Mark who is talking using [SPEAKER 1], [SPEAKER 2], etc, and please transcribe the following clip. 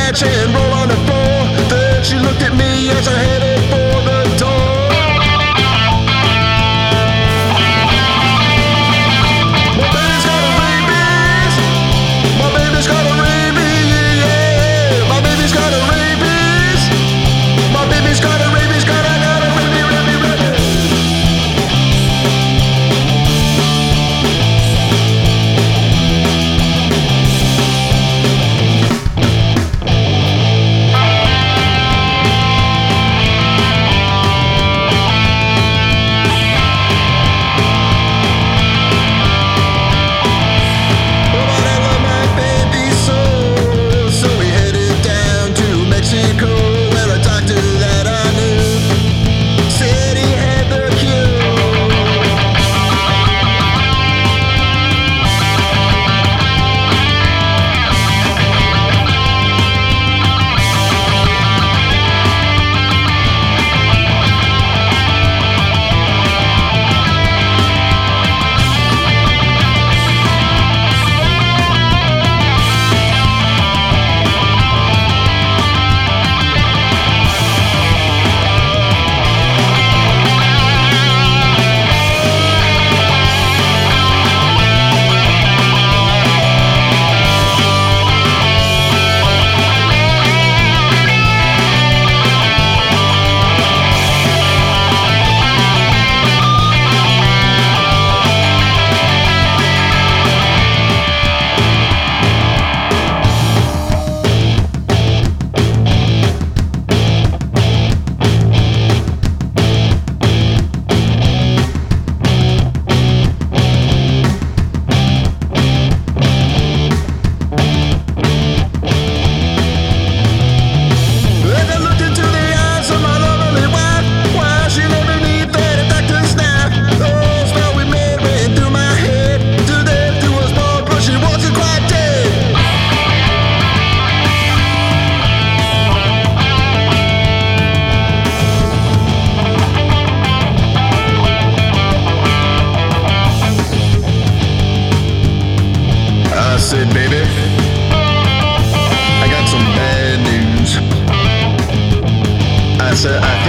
[SPEAKER 1] scratch and roll on the floor. Then she looked at me as I headed for the door. My baby's got a rabies. My baby's got a rabies. Yeah. My baby's got a rabies. My baby's got a rabies. Got a rabies, rabies, rabies. I said, baby, I got some bad news. I said, I think